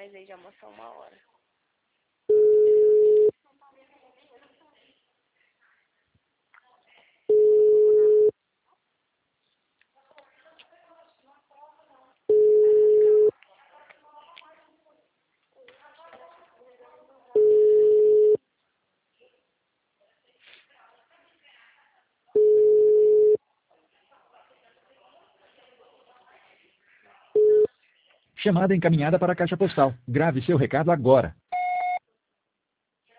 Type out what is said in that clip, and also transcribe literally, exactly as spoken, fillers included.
Mas aí já mostrou uma hora. Chamada encaminhada para a caixa postal. Grave seu recado agora.